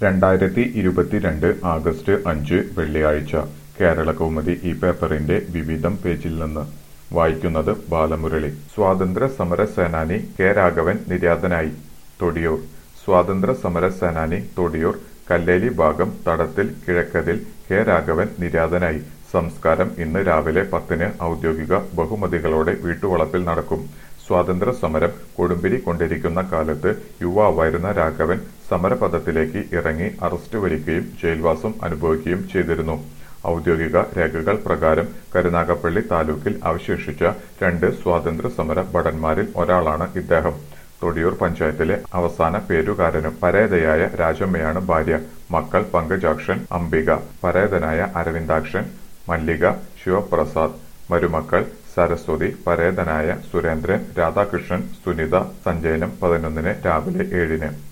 2022 August 5 വെള്ളിയാഴ്ച കേരളകൗമുദി ഈ പേപ്പറിന്റെ വിവിധം പേജിൽ നിന്ന് വായിക്കുന്നത് ബാലമുരളി. സ്വാതന്ത്ര്യ സമര സേനാനി കെ രാഘവൻ നിര്യാതനായി. തൊടിയൂർ. സ്വാതന്ത്ര്യ സമര സേനാനി തൊടിയൂർ കല്ലേലി ഭാഗം തടത്തിൽ കിഴക്കതിൽ കെ രാഘവൻ നിര്യാതനായി. സംസ്കാരം ഇന്ന് രാവിലെ 10-ന് ഔദ്യോഗിക ബഹുമതികളോടെ വീട്ടുവളപ്പിൽ നടക്കും. സ്വാതന്ത്ര്യ സമരം കൊടുമ്പിരി കൊണ്ടിരിക്കുന്ന കാലത്ത് യുവാവായിരുന്ന രാഘവൻ സമരപഥത്തിലേക്ക് ഇറങ്ങി അറസ്റ്റ് വരികയും ജയിൽവാസം അനുഭവിക്കുകയും ചെയ്തിരുന്നു. ഔദ്യോഗിക രേഖകൾ പ്രകാരം കരുനാഗപ്പള്ളി താലൂക്കിൽ അവശേഷിച്ച 2 സ്വാതന്ത്ര്യ സമര ഭടന്മാരിൽ ഒരാളാണ് ഇദ്ദേഹം. തൊടിയൂർ പഞ്ചായത്തിലെ അവസാന പേരുകാരനും പരേതയായ രാജമ്മയാണ് ഭാര്യ. മക്കൾ പങ്കജാക്ഷൻ, അംബിക, പരേതനായ അരവിന്ദാക്ഷൻ, മല്ലിക, ശിവപ്രസാദ്. മരുമക്കൾ സരസ്വതി, പരേതനായ സുരേന്ദ്രൻ, രാധാകൃഷ്ണൻ, സുനിത. സഞ്ചയനം 11-ന് രാവിലെ 7-ന്.